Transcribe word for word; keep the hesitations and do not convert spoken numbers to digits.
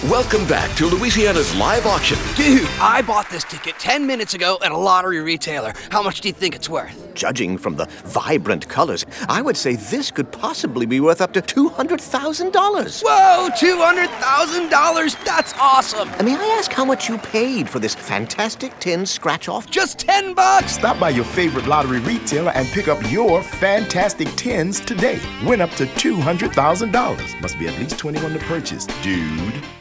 Welcome back to Louisiana's live auction. Dude, I bought this ticket ten minutes ago at a lottery retailer. How much do you think it's worth? Judging from the vibrant colors, I would say this could possibly be worth up to two hundred thousand dollars. Whoa, two hundred thousand dollars? That's awesome. May I ask how much you paid for this fantastic tin scratch-off? Just ten bucks. Stop by your favorite lottery retailer and pick up your fantastic tins today. Win up to two hundred thousand dollars. Must be at least twenty-one to purchase, dude.